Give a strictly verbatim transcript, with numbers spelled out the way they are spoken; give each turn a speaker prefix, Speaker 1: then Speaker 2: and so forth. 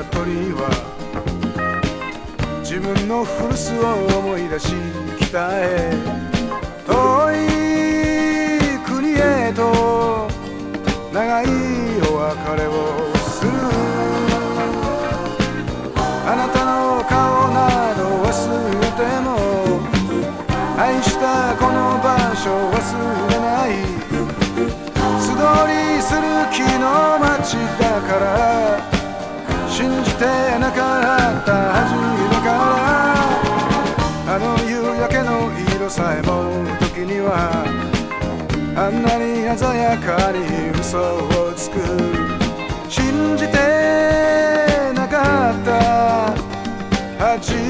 Speaker 1: 鳥は自分の古巣を思い出し北へ遠い国へと長いお別れをする。あなたの顔など忘れても愛したこの場所忘れない。素通りする木の街だから信じてなかった初めから。あの夕焼けの色さえも時にはあんなに鮮やかに嘘をつく。信じてなかった初